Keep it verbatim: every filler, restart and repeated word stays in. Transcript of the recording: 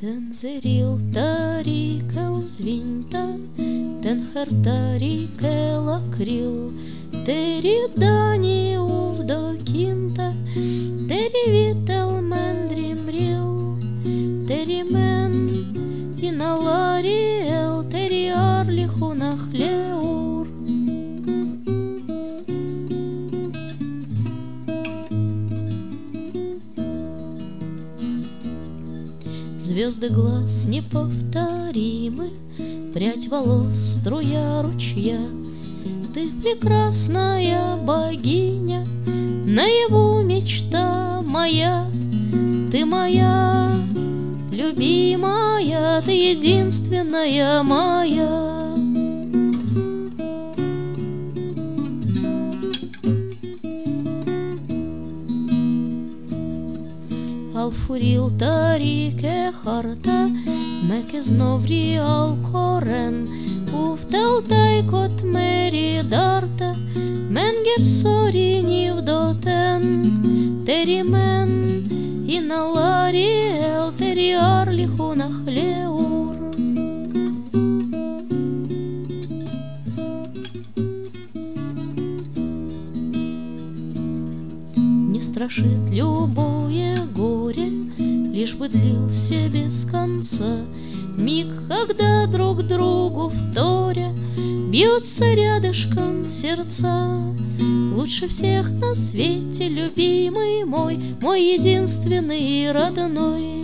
Тензерил тарикел звинта, тенхартарикел акрил, теридани увдокинта, теривител мендримрил, теримен иналариел, териарлихунахлеур. Звезды глаз неповторимы, прядь волос, струя ручья. Ты прекрасная богиня, наяву мечта моя. Ты моя любимая, ты единственная моя. Алфурил тарике харта, меке зноврі алкорен, уфтелтайкот мері дарта, менгер сорінів дотен, терімен, іналаріел, теріарліхунахлеур. Не страшит любое горе, лишь бы длился без конца миг, когда друг другу вторя бьются рядышком сердца. Лучше всех на свете, любимый мой, мой единственный и родной.